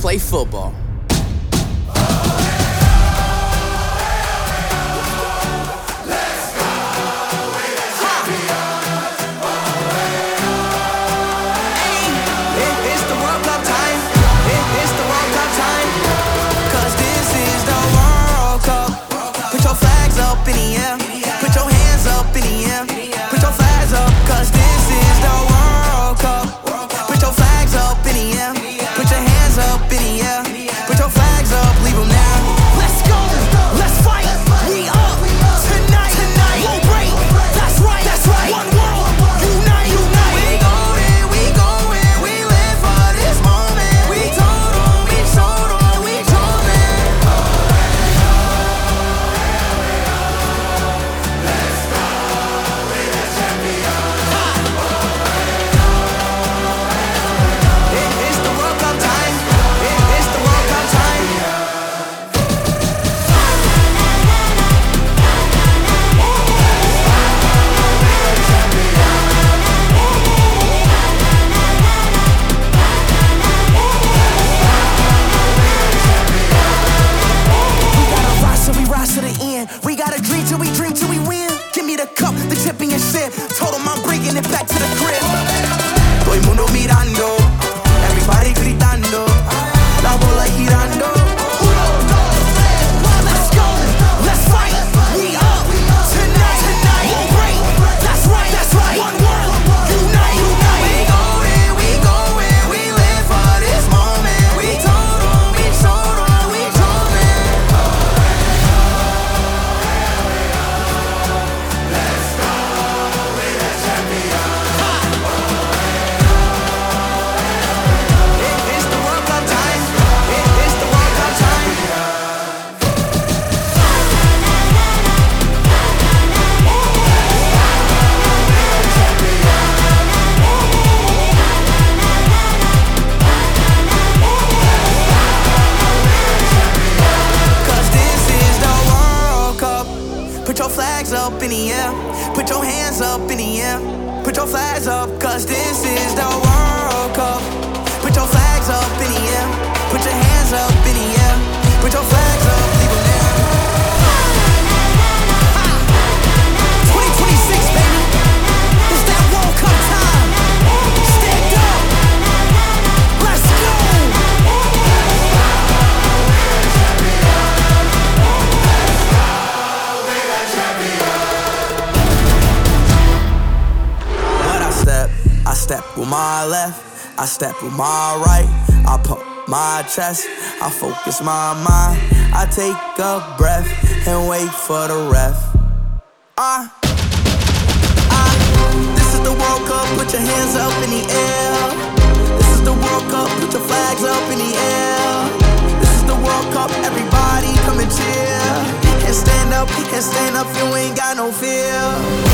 play football. We gotta dream till we win. Give me the cup, the champion sip. Told him I'm bringing it back to the crib. Todo el mundo mirando, everybody gritando, la bola girando. Uno, dos, tres, let's go, let's fight. We up tonight, we'll break. That's right. One world, unite. We going, we live for this moment. We told 'em, we told 'em, we told 'em. Put your flags up in the air. Put your hands up in the air. Put your flags up, cause this is the World Cup. Put your flags up in the air. Put your hands up in the air. Put your flags up, leave them there. 2026, baby. It's that World Cup time. Stand up. Let's go. I step with my left, I step with my right. I pump my chest, I focus my mind. I take a breath and wait for the ref. This is the World Cup, put your hands up in the air. This is the World Cup, put your flags up in the air. This is the World Cup, everybody come and cheer. And stand up, you ain't got no fear.